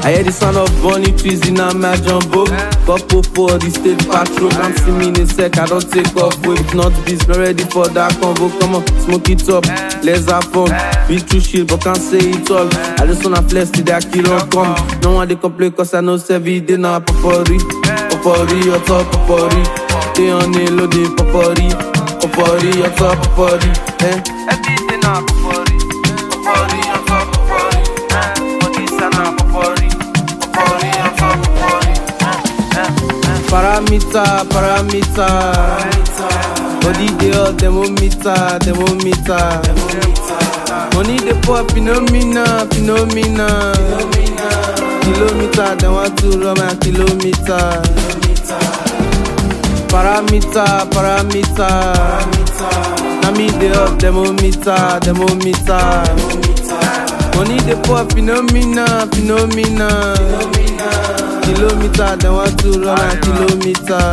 I hear the sound of bunny trees in a my jumbo. Couple for the state patrol. Can't see me in a sec, I don't take off. Wait, if not this, not ready for that convo. Come on, smoke it up, let's have fun. Be too shit, but can't say it all. I just wanna flex till that kill on come. No one they complain cause I know every day now papori. Papori, your top papori. They on the load, they papori. Papori, your top papori. Every day now papori. Papori, your top papori. Body sana papori. Papori, your top papori. Parameter. Body they all thermometer. Money they pop, phenomena. Kilometer, they want to run my kilometer. Parameter. Now me they up thermometer. Money they pop, phenomena. Kilometer, they want to run my kilometer.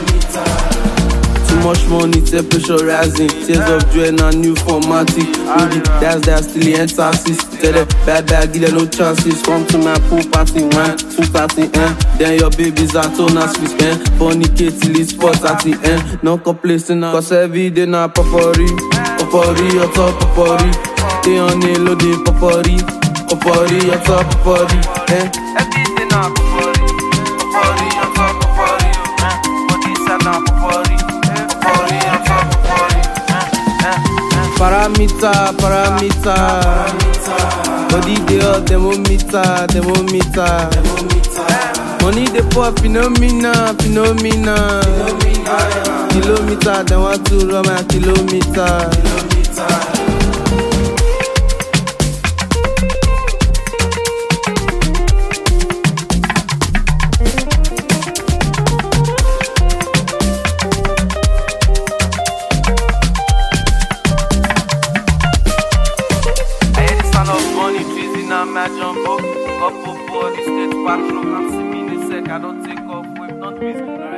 Too much money, temperature rising. Tears of joy and a new formatic. Rudy, that's still enter sis. Tell them bad, give them no chances. Come to my pool party, 1, 2:30, Then your babies are tona sleep, Funny K till it's 4:30, No complacing now, cause every day now papori, your top papori. They on the load, they papori, your top papori, Every day now papori, your top papori, Body sana papori. Parameter. Body they all thermometer. Money they pop, phenomena. Kilometer, they want to run my kilometer. My jumbo, couple for the state patrol. Can't see me in a sec, I don't take off with not busy.